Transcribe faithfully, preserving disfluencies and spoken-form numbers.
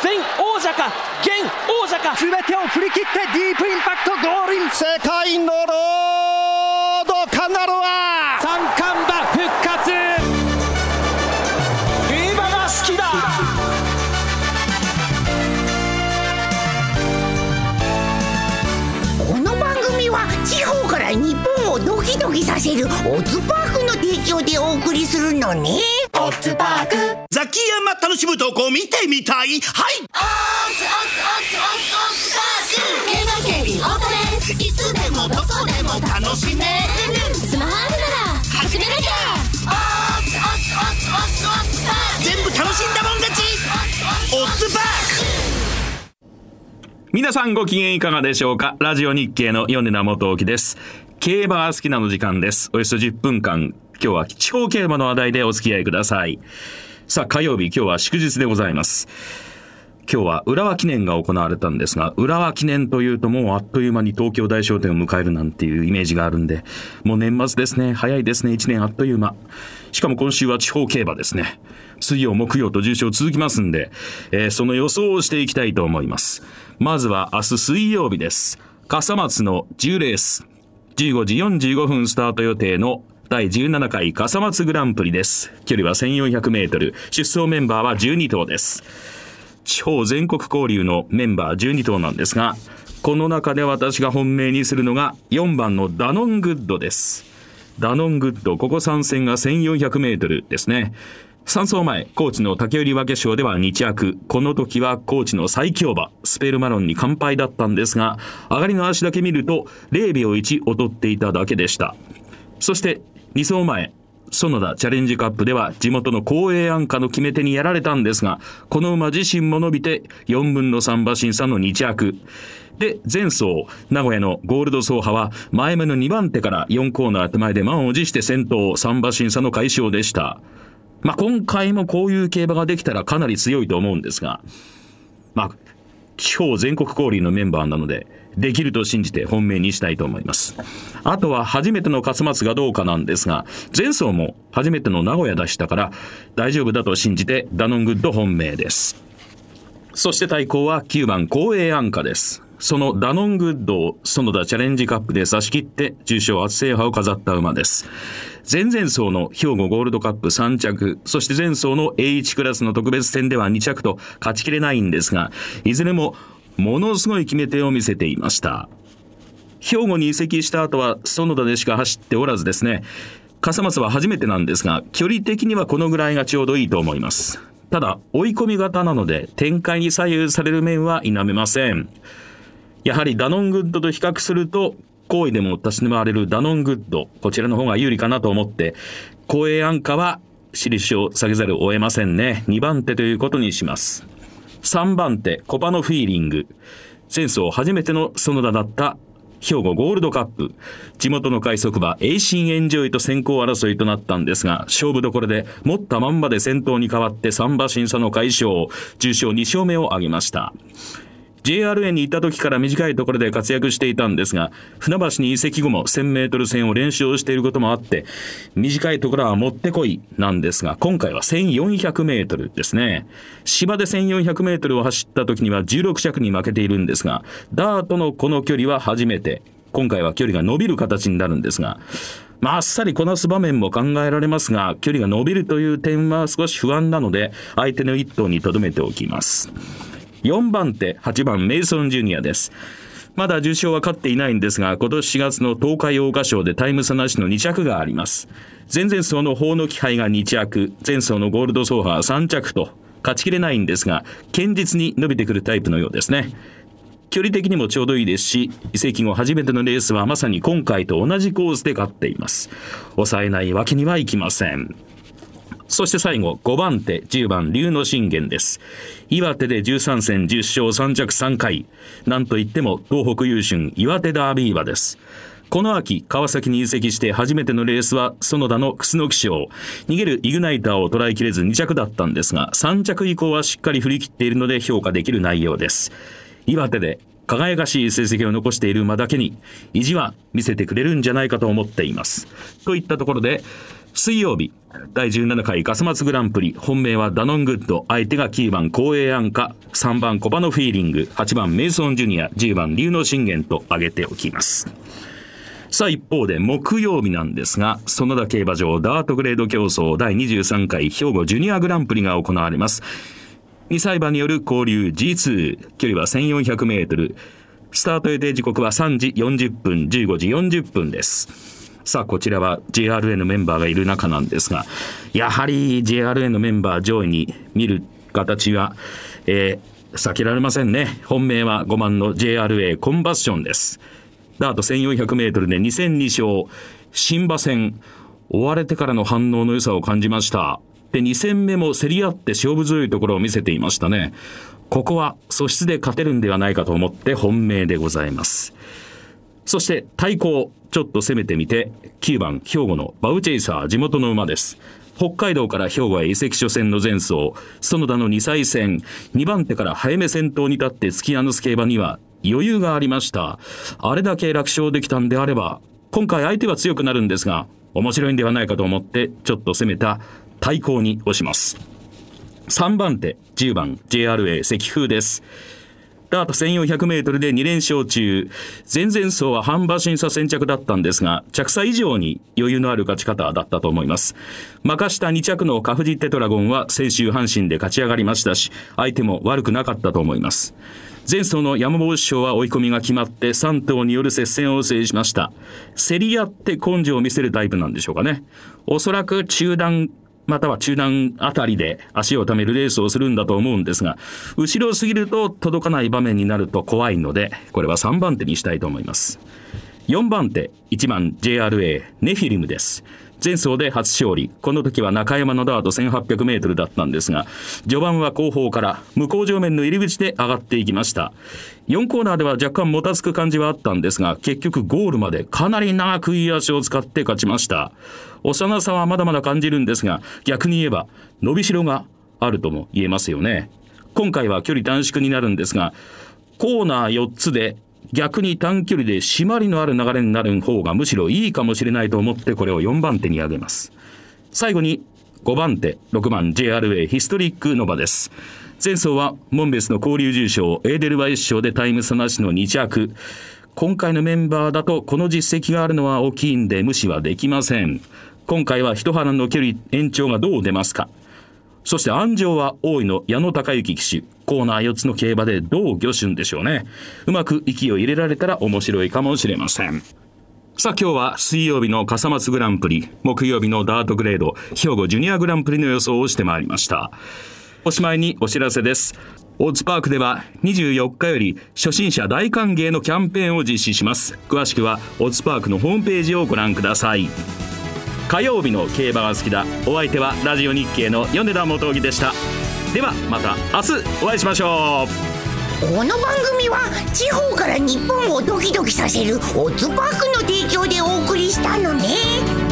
前王者か現王者か、 全てを振り切ってディープインパクトゴールイン、 世界のロードカナルは三冠馬復活。 競馬が好きだ。 この番組は地方から日本をドキドキさせるオッズパークの提供でお送りするのね。 オッズパーク、 ザキヤマ楽しむ投稿見てみたい。はい、 オッズオッズオッズオッズオッズパーク、競馬競輪オートレース、いつでもどこでも楽しめる。スマホあるなら始めなきゃ。オッズオッズオッズオッズオッズパーク、 全部楽しんだもん勝ち。オッズパーク。 皆さんご機嫌いかがでしょうか。ラジオ日経の米田元興です。競馬が好きなの時間です。およそじゅっぷんかん、今日は地方競馬の話題でお付き合いください。さあ、火曜日、今日は祝日でございます。今日は浦和記念が行われたんですが、浦和記念というともうあっという間に東京大商店を迎えるなんていうイメージがあるんで、もう年末ですね。早いですね。いちねんあっという間。しかも今週は地方競馬ですね。水曜木曜と重賞続きますんで、えー、その予想をしていきたいと思います。まずは明日水曜日です。笠松のじゅうレース、じゅうごじよんじゅうごふんスタート予定のだいじゅうななかい笠松グランプリです。距離はせんよんひゃくメートル、出走メンバーはじゅうにとうです。地方全国交流のメンバーじゅうにとうなんですが、この中で私が本命にするのがよんばんのダノングッドです。ダノングッド、ここ参戦がせんよんひゃくメートルですね。さん走前、高知の竹売分賞ではにちゃく、この時は高知の最強馬スペルマロンに完敗だったんですが、上がりの足だけ見るとゼロびょういち劣っていただけでした。そしてに走前、園田チャレンジカップでは地元の光栄安価の決め手にやられたんですが、この馬自身も伸びてよんぶんのさん馬審査のにちゃくで、前走名古屋のゴールド走破は前目のにばん手からよんコーナー手前で満を持して先頭、さん馬審査の快勝でした。まあ、今回もこういう競馬ができたらかなり強いと思うんですが、まあ、地方全国交流のメンバーなのでできると信じて本命にしたいと思います。あとは初めての笠松がどうかなんですが、前走も初めての名古屋でしたから大丈夫だと信じてダノングッド本命です。そして対抗はきゅうばん光栄安価です。そのダノングッドを園田チャレンジカップで差し切って重賞初制覇を飾った馬です。前々走の兵庫ゴールドカップさんちゃく、そして前走の エーワン クラスの特別戦ではにちゃくと勝ちきれないんですが、いずれもものすごい決め手を見せていました。兵庫に移籍した後は園田でしか走っておらずですね、笠松は初めてなんですが、距離的にはこのぐらいがちょうどいいと思います。ただ追い込み型なので展開に左右される面は否めません。やはりダノングッドと比較すると好意でもたしなまれるダノングッド、こちらの方が有利かなと思って、光栄安価は印を下げざるを得ませんね。にばん手ということにします。さんばん手コパのフィーリング、前走初めての園田だった兵庫ゴールドカップ、地元の快速馬エイシンエンジョイと先行争いとなったんですが、勝負どころで持ったまんまで先頭に変わってさん馬審査の快勝、重賞に勝目を挙げました。ジェイアールエー に行った時から短いところで活躍していたんですが、船橋に移籍後もせんメートル戦を練習していることもあって短いところはもってこいなんですが、今回はせんよんひゃくメートルですね。芝でせんよんひゃくメートルを走った時にはじゅうろくちゃくに負けているんですが、ダートのこの距離は初めて。今回は距離が伸びる形になるんですが、まあ、あっさりこなす場面も考えられますが、距離が伸びるという点は少し不安なので相手の一頭に留めておきます。よんばん手はちばんメイソンジュニアです。まだ重賞は勝っていないんですが、今年しがつの東海桜花賞でタイム差なしのにちゃくがあります。前々走の法の気配がにちゃく、前走のゴールド走破さんちゃくと勝ちきれないんですが、堅実に伸びてくるタイプのようですね。距離的にもちょうどいいですし、移籍後初めてのレースはまさに今回と同じコースで勝っています。抑えないわけにはいきません。そして最後ごばん手じゅうばん龍の信玄です。岩手でじゅうさんせんじゅっしょうさんちゃくさんかい、なんといっても東北優駿岩手ダービー馬です。この秋川崎に移籍して初めてのレースは園田の楠木賞、逃げるイグナイターを捉えきれずにちゃくだったんですが、さんちゃく以降はしっかり振り切っているので評価できる内容です。岩手で輝かしい成績を残している馬だけに意地は見せてくれるんじゃないかと思っています。といったところで水曜日だいじゅうななかい笠松グランプリ、本命はダノングッド、相手がきゅうばん光栄安価、さんばんコバのフィーリング、はちばんメイソンジュニア、じゅうばん龍の信玄と挙げておきます。さあ一方で木曜日なんですが、園田競馬場ダートグレード競争だいにじゅうさんかい兵庫ジュニアグランプリが行われます。にさい馬による交流 ジーツー、 距離はせんよんひゃくメートル、スタート予定時刻はさんじよんじゅっぷん、じゅうごじよんじゅっぷんです。さあこちらは ジェイアールエー のメンバーがいる中なんですが、やはり ジェイアールエー のメンバー上位に見る形は、えー、避けられませんね。本命はごばんの ジェイアールエー コンバッションです。ダートせんよんひゃくメートルでにせんに勝、新馬戦追われてからの反応の良さを感じました。でに戦目も競り合って勝負強いところを見せていましたね。ここは素質で勝てるんではないかと思って本命でございます。そして対抗ちょっと攻めてみて、きゅうばん兵庫のバウチェイサー、地元の馬です。北海道から兵庫へ移籍初戦の前走、園田のにさい戦、にばん手から早め先頭に立って突き放す競馬には余裕がありました。あれだけ楽勝できたんであれば、今回相手は強くなるんですが面白いんではないかと思ってちょっと攻めた対抗に押します。さんばん手じゅうばん ジェイアールエー 石風です。ダートせんよんひゃくメートルでに連勝中、前々走は半馬審査先着だったんですが着差以上に余裕のある勝ち方だったと思います。任したに着のカフジテトラゴンは先週阪神で勝ち上がりましたし、相手も悪くなかったと思います。前走の山帽子賞は追い込みが決まってさん頭による接戦を制しました。競り合って根性を見せるタイプなんでしょうかね。おそらく中段または中段あたりで足をためるレースをするんだと思うんですが、後ろすぎると届かない場面になると怖いので、これはさんばん手にしたいと思います。よんばん手いちばん ジェイアールエー ネフィリムです。前走で初勝利、この時は中山のダートせんはっぴゃくメートルだったんですが、序盤は後方から向こう上面の入り口で上がっていきました。よんコーナーでは若干もたつく感じはあったんですが、結局ゴールまでかなり長くいい足を使って勝ちました。幼さはまだまだ感じるんですが、逆に言えば伸びしろがあるとも言えますよね。今回は距離短縮になるんですが、コーナーよっつで逆に短距離で締まりのある流れになる方がむしろいいかもしれないと思って、これをよんばん手に挙げます。最後にごばん手ろくばん ジェイアールエー ヒストリックノバです。前走はモンベスの交流重賞エーデルワイス賞でタイム差なしのに着。今回のメンバーだとこの実績があるのは大きいんで無視はできません。今回は一花の距離延長がどう出ますか。そして安城は大井の矢野孝之騎手、コーナーよっつの競馬でどう魚旬でしょうね。うまく息を入れられたら面白いかもしれません。さあ今日は水曜日の笠松グランプリ、木曜日のダートグレード、兵庫ジュニアグランプリの予想をしてまいりました。おしまいにお知らせです。オッズパークではにじゅうよっかより初心者大歓迎のキャンペーンを実施します。詳しくはオッズパークのホームページをご覧ください。火曜日の競馬が好きだ。お相手はラジオ日経の米田元樹でした。ではまた明日お会いしましょう。 この番組は地方から日本をドキドキさせるオッズパークの提供でお送りしたのね。